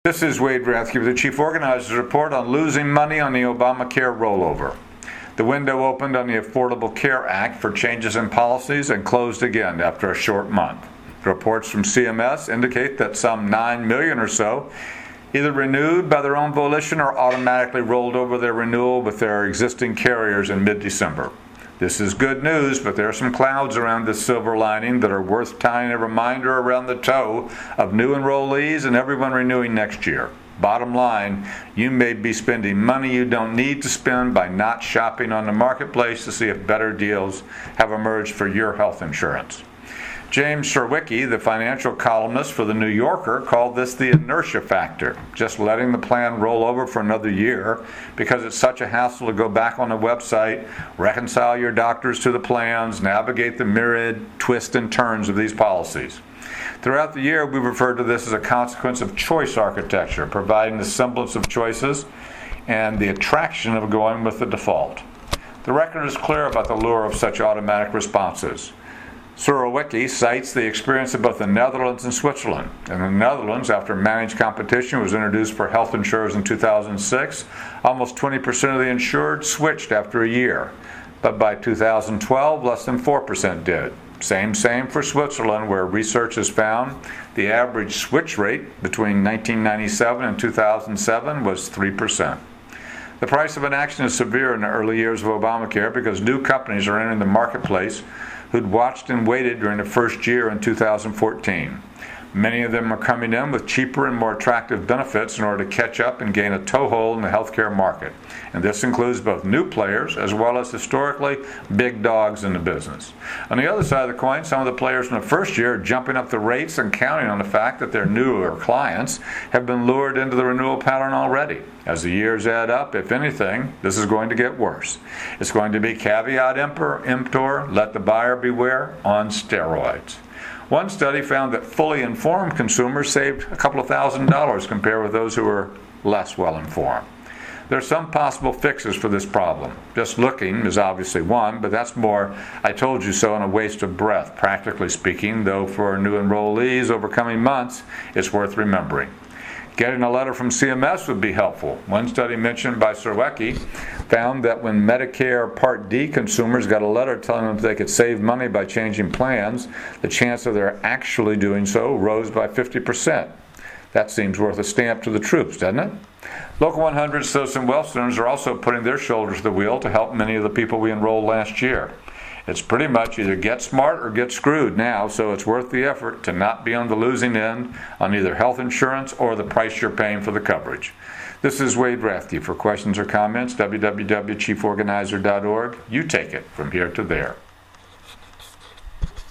This is Wade Rathke with the Chief Organizer's Report on losing money on the Obamacare rollover. The window opened on the Affordable Care Act for changes in policies and closed again after a short month. Reports from CMS indicate that some 9 million or so either renewed by their own volition or automatically rolled over their renewal with their existing carriers in mid-December. This is good news, but there are some clouds around this silver lining that are worth tying a reminder around the toe of new enrollees and everyone renewing next year. Bottom line, you may be spending money you don't need to spend by not shopping on the marketplace to see if better deals have emerged for your health insurance. James Surowiecki, the financial columnist for The New Yorker, called this the inertia factor, just letting the plan roll over for another year because it's such a hassle to go back on the website, reconcile your doctors to the plans, navigate the myriad twists and turns of these policies. Throughout the year, we referred to this as a consequence of choice architecture, providing the semblance of choices and the attraction of going with the default. The record is clear about the lure of such automatic responses. Surowiecki cites the experience of both the Netherlands and Switzerland. In the Netherlands, after managed competition was introduced for health insurers in 2006, almost 20% of the insured switched after a year. But by 2012, less than 4% did. Same for Switzerland, where research has found the average switch rate between 1997 and 2007 was 3%. The price of inaction is severe in the early years of Obamacare because new companies are entering the marketplace who'd watched and waited during the first year in 2014. Many of them are coming in with cheaper and more attractive benefits in order to catch up and gain a toehold in the healthcare market. And this includes both new players as well as historically big dogs in the business. On the other side of the coin, some of the players from the first year are jumping up the rates and counting on the fact that their newer clients have been lured into the renewal pattern already. As the years add up, if anything, this is going to get worse. It's going to be caveat emptor, let the buyer beware, on steroids. One study found that fully informed consumers saved a couple of $1,000s compared with those who were less well informed. There are some possible fixes for this problem. Just looking is obviously one, but that's more I told you so and a waste of breath, practically speaking, though for new enrollees over coming months, it's worth remembering. Getting a letter from CMS would be helpful. One study mentioned by Surowiecki found that when Medicare Part D consumers got a letter telling them they could save money by changing plans, the chance of their actually doing so rose by 50%. That seems worth a stamp to the troops, doesn't it? Local 100 Citizen Wealth Centers are also putting their shoulders to the wheel to help many of the people we enrolled last year. It's pretty much either get smart or get screwed now, so it's worth the effort to not be on the losing end on either health insurance or the price you're paying for the coverage. This is Wade Rathke. For questions or comments, www.chieforganizer.org. You take it from here to there.